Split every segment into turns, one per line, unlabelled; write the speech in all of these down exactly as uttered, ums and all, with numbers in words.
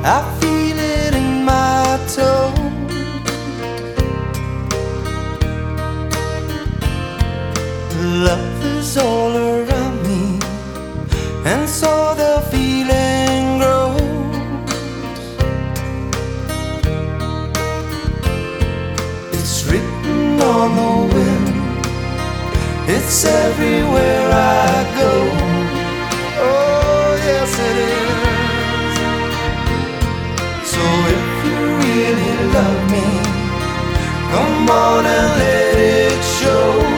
I feel it in my toe. Love is all around me, and so the feeling grows. It's written on the wind, it's everywhere I go. Oh yes it is. So if you really love me, come on and let it show.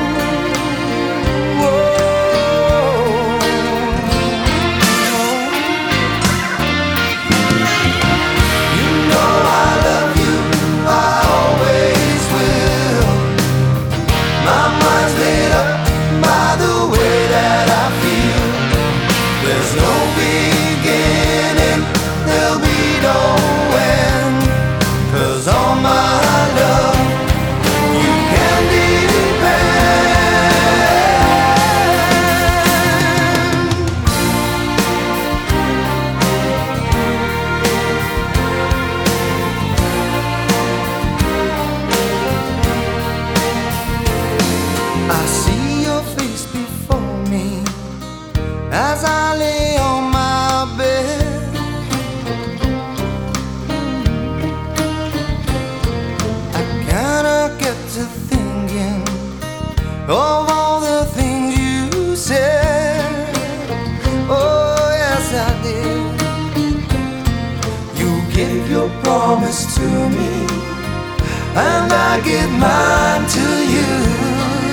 I see your face before me as I lay on my bed. I kinda get to thinking of all the things you said. Oh yes I did. You gave your promise to me, and I give mine to you.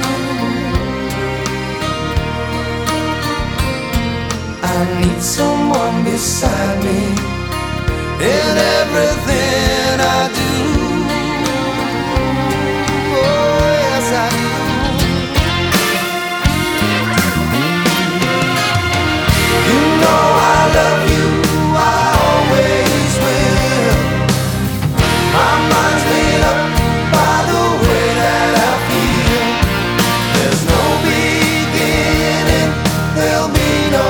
I need someone beside me in everything I do. Oh yes I do. You know I love you, I always will. My mind's made up by the way that I feel. There's no beginning, there'll be no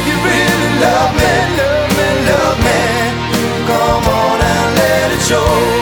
show.